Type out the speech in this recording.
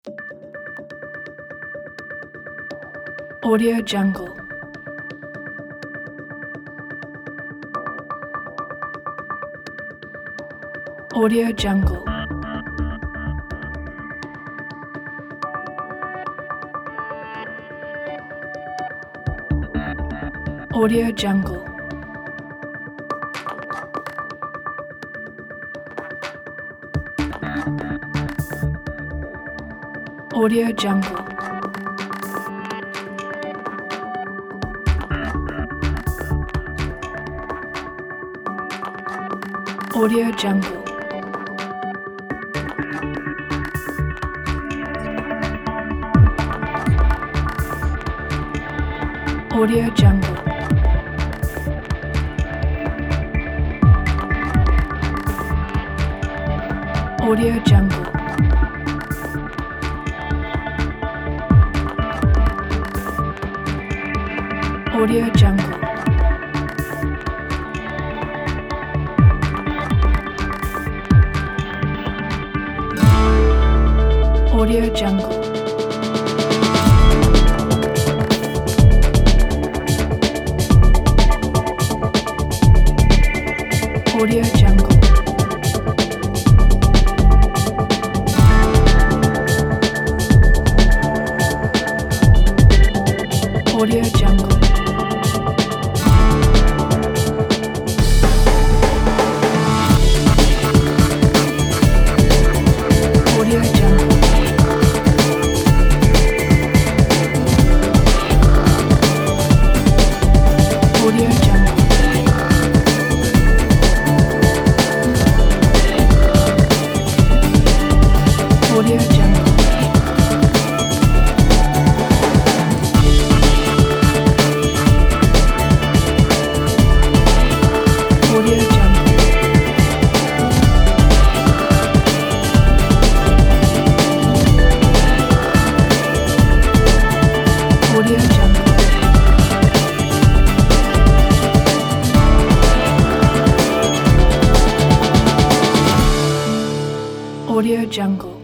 Audio Jungle. Audio Jungle. Audio Jungle. Audio Jungle. Audio Jungle. Audio Jungle. Audio Jungle. Audio Jungle. Audio Jungle. Audio Jungle. Audio Jungle. Audio Jungle. Audio Jungle. Audio Jungle. Audio Jungle. Audio Jungle. Audio Jungle.